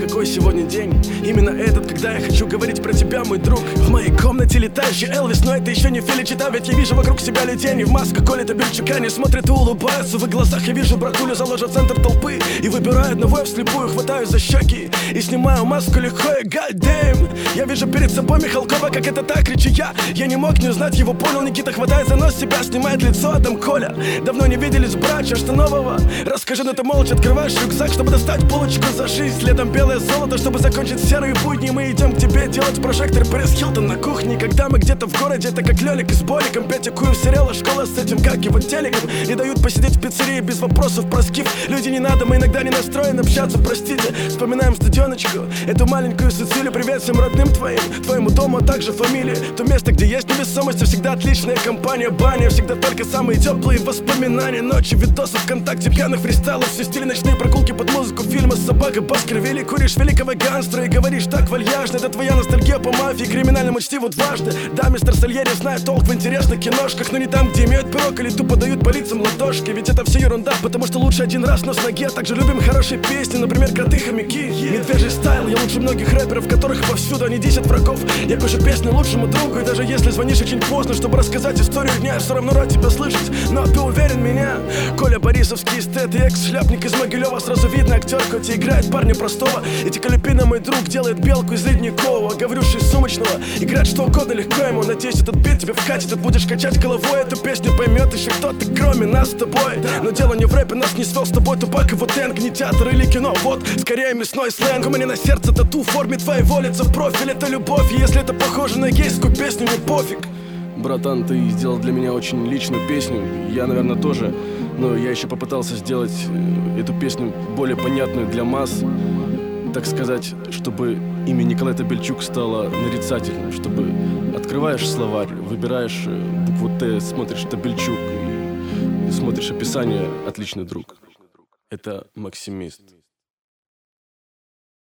какой сегодня день. Именно этот, когда я хочу говорить про тебя, мой друг. В моей комнате летающий Элвис, но это еще не Феличита, ведь я вижу вокруг себя летени. В масках Коля Табельчука не смотрят и улыбаются. В их глазах я вижу братулю, заложа центр толпы. И выбираю одного, я вслепую хватаю за щеки и снимаю маску легко, и goddamn. Я вижу перед собой Михалкова, как это так, кричу я. Я не мог не узнать его, понял, Никита хватает за нос себя, снимает лицо, а там Коля. Давно не виделись, братья, что нового? Расскажи, но ты молча открываешь рюкзак, чтобы достать булочку за жизнь. Следом белое золото, чтобы закончить серые будни. Мы идем к тебе делать прожектор Пэрис Хилтон на кухне. Когда мы где-то в городе, это как Лёлик с Боликом. Пятикую в сериала школа с этим, как его телеком. И дают посидеть в пиццерии без вопросов про скиф. Люди не надо, мы иногда не настроены общаться, простите. Вспоминаем стадионочку, эту маленькую Сицилию. Привет всем родным твоим, твоему дому, а также фамилии. То место, где есть невесомость, всегда отличная компания. Баня, всегда только самые теплые воспоминания. Ночи, видосы ВКонтакте, пьяных фристайлов. Все стили, ночные прогулки под музыку фильма «Собака Баскервилли». Куришь великого гангстера и говоришь так вальяжно. Это твоя ностальгия по мафии, криминальному чтиву дважды. Да, мистер Сальери знает толк в интересных киношках, но не там, где имеют пирог или тупо дают по лицам ладошки. Ведь это все ерунда, потому что лучше один раз, но с ноги. А также любим хорошие песни, например, «Коты, хомяки». Медвежий стайл, я лучше многих рэперов, которых повсюду они 10 врагов. Я пишу песню лучшему другу, и даже если звонишь очень поздно, чтобы рассказать историю дня, я все равно рад тебя слышать. Но ты уверен меня? Коля Борисовский эстет и экс-шляпник из Могилева. Сразу видно актер, хоть и играет парня простого. Эти Калюпина, мой друг, делает белку из Ледникового. Говорюши из Сумочного, играть что угодно легко ему. Надеюсь, этот бит тебе вкатит, ты будешь качать головой. Эту песню поймет еще кто-то, кроме нас с тобой. Но дело не в рэпе, нас не свел с тобой Тупак и Вутенг, не театр или кино. Вот, скорее мясной сленг. У меня на сердце тату в форме твоего лица. В профиль это любовь, и если это похоже на гейскую песню, не пофиг. Братан, ты сделал для меня очень личную песню. Я, наверное, тоже. Но я еще попытался сделать эту песню более понятную для масс. Так сказать, чтобы имя Николай Табельчук стало нарицательным. Чтобы открываешь словарь, выбираешь букву Т, смотришь Табельчук и смотришь описание «Отличный друг». Это максимист.